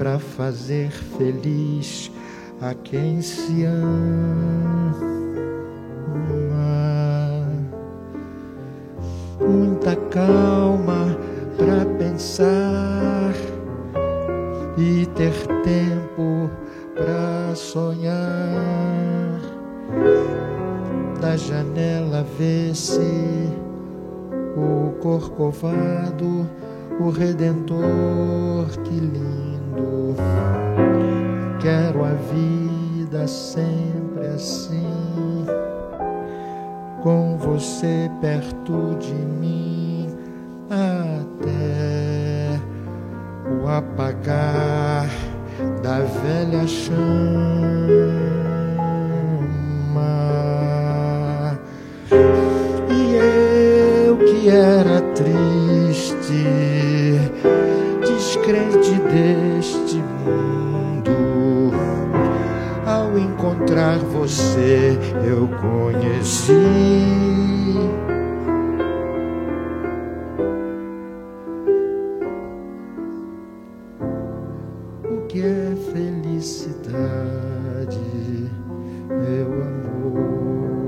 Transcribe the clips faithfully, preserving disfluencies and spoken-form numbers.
para fazer feliz a quem se ama. Muita calma para pensar e ter tempo para sonhar. Da janela vê-se o Corcovado, o Redentor, que lindo. Quero a vida sempre assim, com você perto de mim, até o apagar da velha chama. E eu que era triste, descrente deste mundo, ao encontrar você eu conheci o que é felicidade, meu amor.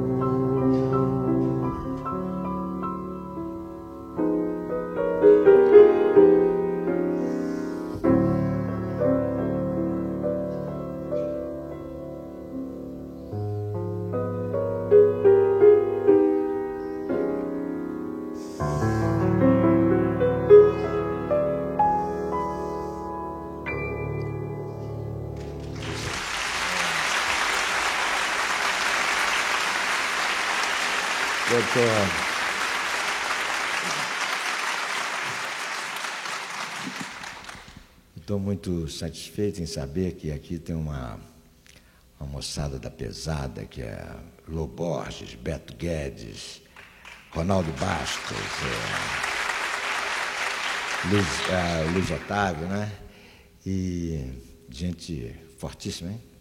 Doutor, estou muito satisfeito em saber que aqui tem uma, uma moçada da pesada, que é Lô Borges, Beto Guedes, Ronaldo Bastos, é, Luiz, é, Luiz Otávio, né? E gente fortíssima, hein?